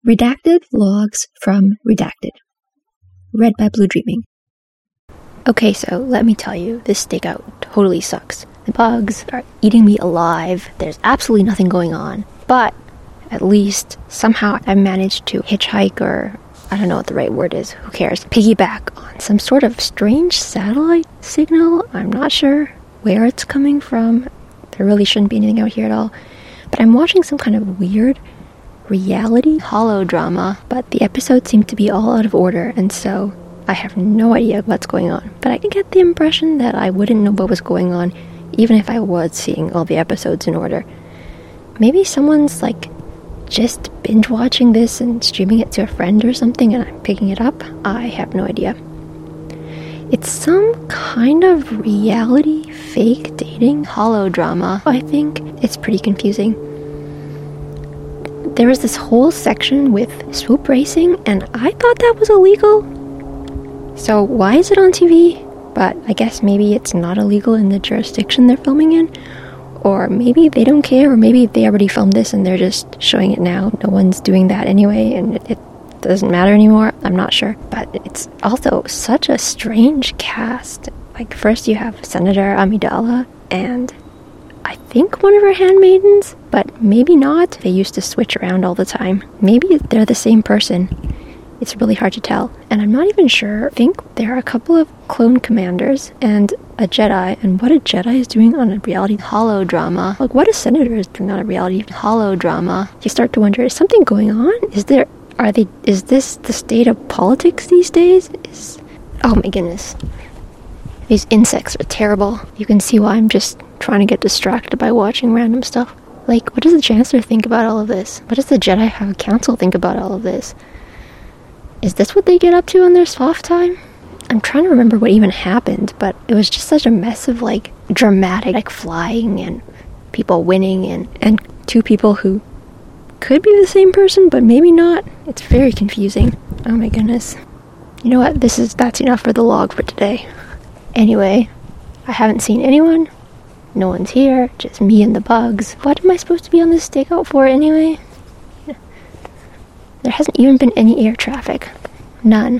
Redacted Logs from Redacted. Read by Blue Dreaming. Okay, so let me tell you, this stakeout totally sucks. The bugs are eating me alive. There's absolutely nothing going on. But at least somehow I managed to hitchhike, or I don't know what the right word is, who cares, piggyback on some sort of strange satellite signal. I'm not sure where it's coming from. There really shouldn't be anything out here at all. But I'm watching some kind of weird reality holodrama, but the episodes seem to be all out of order, and so I have no idea what's going on. But I can get the impression that I wouldn't know what was going on even if I was seeing all the episodes in order. Maybe someone's just binge watching this and streaming it to a friend or something and I'm picking it up. I have no idea. It's some kind of reality fake dating holodrama. I think it's pretty confusing. There was this whole section with swoop racing, and I thought that was illegal. So why is it on TV? But I guess maybe it's not illegal in the jurisdiction they're filming in. Or maybe they don't care, or maybe they already filmed this and they're just showing it now. No one's doing that anyway, and it doesn't matter anymore. I'm not sure. But it's also such a strange cast. First you have Senator Amidala, and I think one of her handmaidens, but maybe not. They used to switch around all the time. Maybe they're the same person. It's really hard to tell. And I'm not even sure. I think there are a couple of clone commanders and a Jedi. And what a Jedi is doing on a reality holodrama. What a senator is doing on a reality holodrama. You start to wonder, is something going on? Is this the state of politics these days? Oh my goodness. These insects are terrible. You can see why I'm just trying to get distracted by watching random stuff. What does the Chancellor think about all of this? What does the Jedi High Council think about all of this? Is this what they get up to on their soft time? I'm trying to remember what even happened, but it was just such a mess of dramatic flying and people winning and two people who could be the same person, but maybe not. It's very confusing. Oh my goodness. You know what? That's enough for the log for today. Anyway, I haven't seen anyone. No one's here, just me and the bugs. What am I supposed to be on this stakeout for anyway? There hasn't even been any air traffic. None.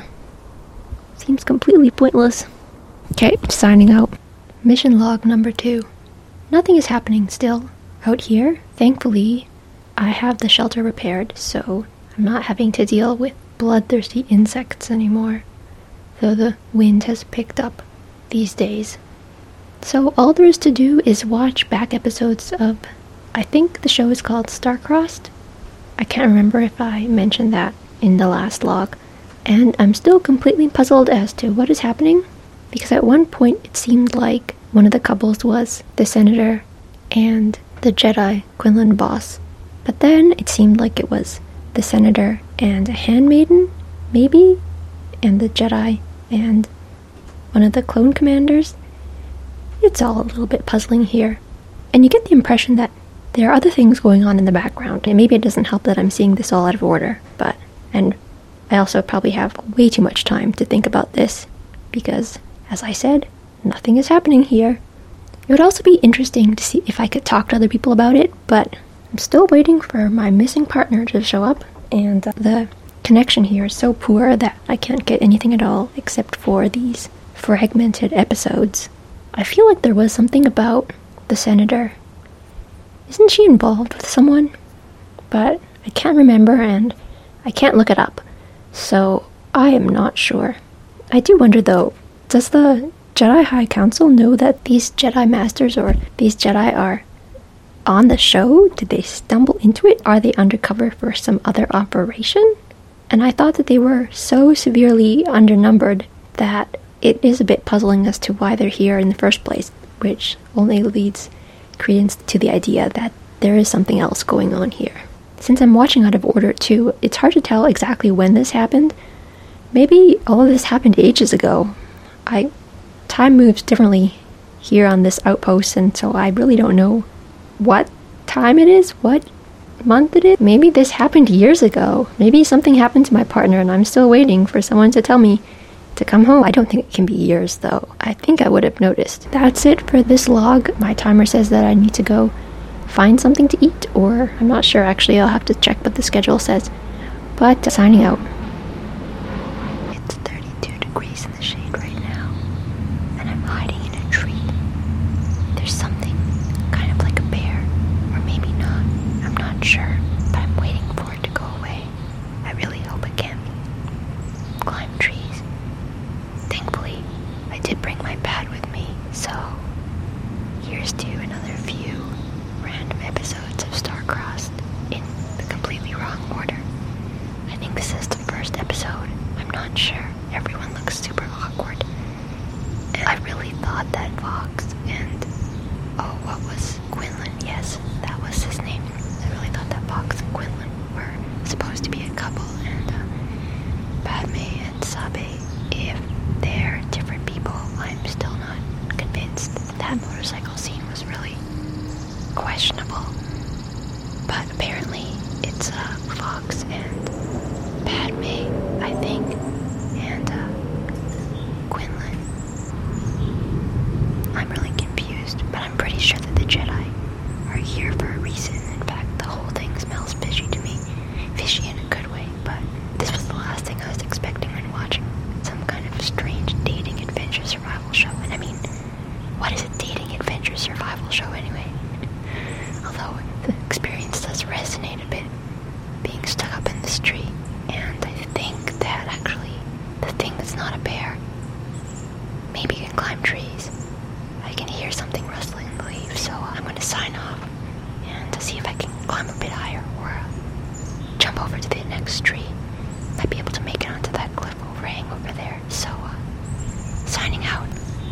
Seems completely pointless. Okay, signing out. Mission log number 2. Nothing is happening still. Out here, thankfully, I have the shelter repaired, so I'm not having to deal with bloodthirsty insects anymore, though the wind has picked up these days. So all there is to do is watch back episodes of, I think the show is called Star-Crossed. I can't remember if I mentioned that in the last log. And I'm still completely puzzled as to what is happening, because at one point it seemed like one of the couples was the Senator and the Jedi Quinlan Voss. But then it seemed like it was the Senator and a handmaiden, maybe, and the Jedi and one of the clone commanders. It's all a little bit puzzling here. And you get the impression that there are other things going on in the background. And maybe it doesn't help that I'm seeing this all out of order. And I also probably have way too much time to think about this. Because, as I said, nothing is happening here. It would also be interesting to see if I could talk to other people about it. But I'm still waiting for my missing partner to show up. And the connection here is so poor that I can't get anything at all except for these fragmented episodes. I feel like there was something about the Senator. Isn't she involved with someone? But I can't remember and I can't look it up. So I am not sure. I do wonder though, does the Jedi High Council know that these Jedi Masters or these Jedi are on the show? Did they stumble into it? Are they undercover for some other operation? And I thought that they were so severely undernumbered that it is a bit puzzling as to why they're here in the first place, which only leads credence to the idea that there is something else going on here. Since I'm watching out of order too, it's hard to tell exactly when this happened. Maybe all of this happened ages ago. Time moves differently here on this outpost, and so I really don't know what time it is, what month it is. Maybe this happened years ago. Maybe something happened to my partner and I'm still waiting for someone to tell me to come home. I don't think it can be years though. I think I would have noticed. That's it for this log. My timer says that I need to go find something to eat, or I'm not sure actually. I'll have to check what the schedule says. But signing out. It's 32 degrees in the shade right now, and I'm hiding in a tree. There's something kind of like a bear, or maybe not. I'm not sure, but I'm waiting for it to go away. I really hope it can. Climb trees. Thankfully, I did bring my pad with me, so here's to another few random episodes of Star-Crossed in the completely wrong order. I think this is the first episode. I'm not sure. Everyone looks super awkward. And I really thought that Fox and, what was Quinlan? Yes, that was his name. I really thought that Fox and Quinlan were supposed to be a couple, and Padme and Sabe, if they're different people, I'm still not convinced that motorcycle scene was really questionable. But apparently it's Fox and Padme, I think, and Quinlan. I'm really confused, but I'm pretty sure that the Jedi are here for a reason. In fact, the whole thing smells fishy to me. Fishy in a good way, but this was the last thing I was expecting when watching some kind of strange dating adventure survival show. And I mean, what is a dating adventure survival show anyway? Although the experience does resonate a bit, being stuck up in this tree. And I think that actually the thing that's not a bear maybe can climb trees. I can hear something rustling in the leaves, so I'm going to sign off and to see if I can climb a bit higher or jump over to the next tree. Might be able to make it onto that cliff overhang over there. So, signing out.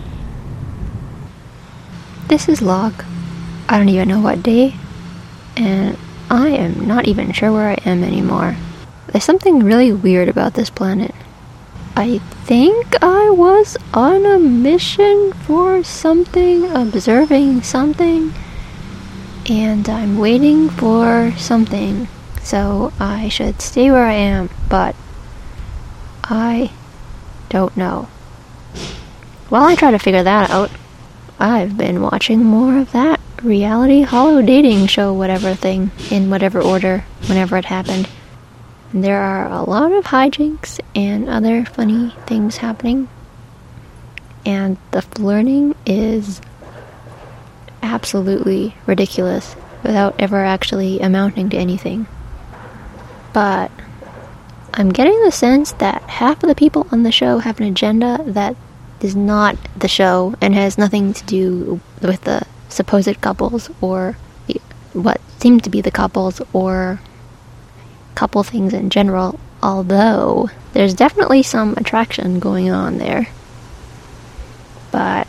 This is Log. I don't even know what day, and I am not even sure where I am anymore. There's something really weird about this planet. I think I was on a mission for something, observing something, and I'm waiting for something, so I should stay where I am, but I don't know. While I try to figure that out, I've been watching more of that reality holo dating show whatever thing, in whatever order, whenever it happened. And there are a lot of hijinks and other funny things happening. And the flirting is absolutely ridiculous without ever actually amounting to anything. But I'm getting the sense that half of the people on the show have an agenda that is not the show and has nothing to do with the supposed couples or what seem to be the couples or couple things in general, although there's definitely some attraction going on there. But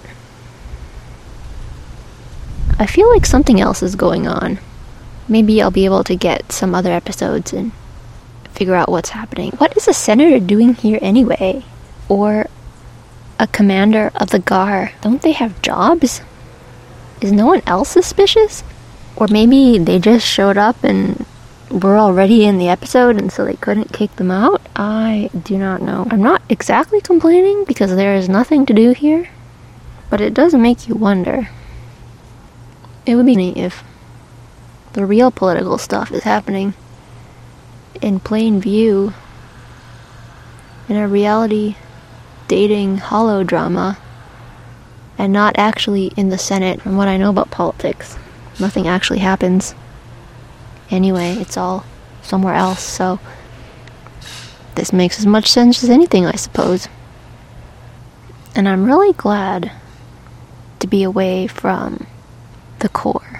I feel like something else is going on. Maybe I'll be able to get some other episodes and figure out what's happening. What is a senator doing here anyway? Or a commander of the GAR? Don't they have jobs? Is no one else suspicious? Or maybe they just showed up and were already in the episode and so they couldn't kick them out? I do not know. I'm not exactly complaining because there is nothing to do here, but it does make you wonder. It would be neat if the real political stuff is happening in plain view in a reality dating holodrama and not actually in the Senate. From what I know about politics, nothing actually happens. Anyway, it's all somewhere else, so this makes as much sense as anything, I suppose. And I'm really glad to be away from the core.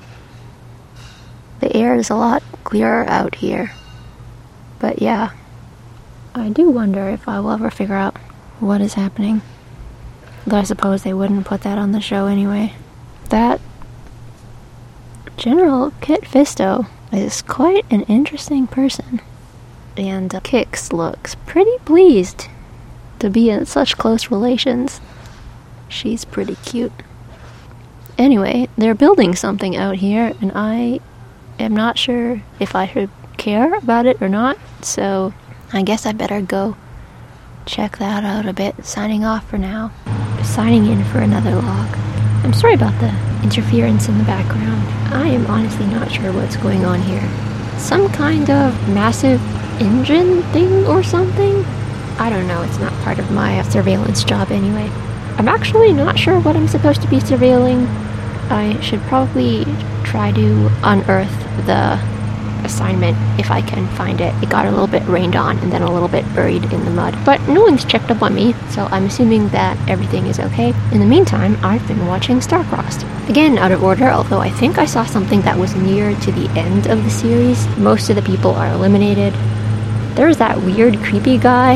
The air is a lot clearer out here. But yeah, I do wonder if I will ever figure out what is happening. Though I suppose they wouldn't put that on the show anyway. That General Kit Fisto is quite an interesting person. And Kix looks pretty pleased to be in such close relations. She's pretty cute. Anyway, they're building something out here, and I am not sure if I should care about it or not, so I guess I better go check that out a bit. Signing off for now. Signing in for another log. I'm sorry about the interference in the background. I am honestly not sure what's going on here. Some kind of massive engine thing or something? I don't know, it's not part of my surveillance job anyway. I'm actually not sure what I'm supposed to be surveilling. I should probably try to unearth the assignment if I can find it. It got a little bit rained on and then a little bit buried in the mud. But no one's checked up on me, so I'm assuming that everything is okay. In the meantime, I've been watching Starcrossed. Again, out of order, although I think I saw something that was near to the end of the series. Most of the people are eliminated. There's that weird, creepy guy.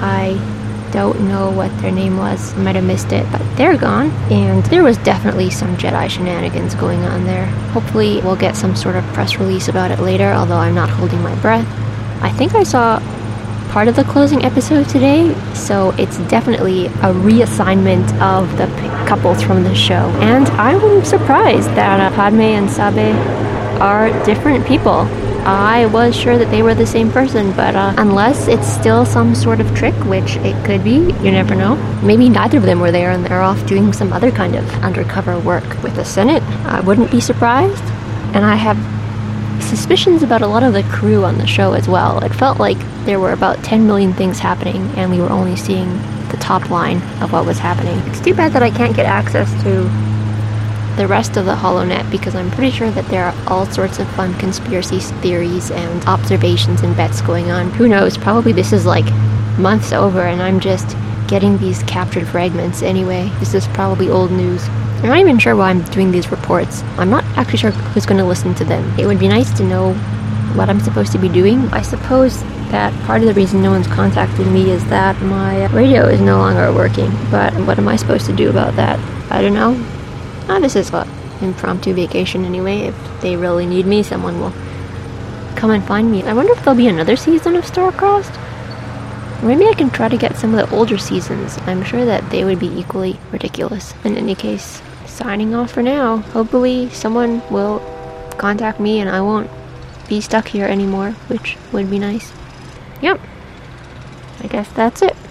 I don't know what their name was. I might have missed it, but they're gone. And there was definitely some Jedi shenanigans going on there. Hopefully we'll get some sort of press release about it later, although I'm not holding my breath. I think I saw part of the closing episode today, so it's definitely a reassignment of the couples from the show. And I'm surprised that Padme and Sabe are different people. I was sure that they were the same person, but unless it's still some sort of trick, which it could be, you never know. Maybe neither of them were there and they're off doing some other kind of undercover work with the Senate. I wouldn't be surprised. And I have suspicions about a lot of the crew on the show as well. It felt like there were about 10 million things happening and we were only seeing the top line of what was happening. It's too bad that I can't get access to the rest of the HoloNet, because I'm pretty sure that there are all sorts of fun conspiracy theories and observations and bets going on. Who knows, probably this is like months over and I'm just getting these captured fragments anyway. This is probably old news. I'm not even sure why I'm doing these reports. I'm not actually sure who's going to listen to them. It would be nice to know what I'm supposed to be doing. I suppose that part of the reason no one's contacted me is that my radio is no longer working, but what am I supposed to do about that? I don't know. This is an impromptu vacation anyway. If they really need me, someone will come and find me. I wonder if there'll be another season of Starcrossed? Maybe I can try to get some of the older seasons. I'm sure that they would be equally ridiculous. In any case, signing off for now. Hopefully someone will contact me and I won't be stuck here anymore, which would be nice. Yep. I guess that's it.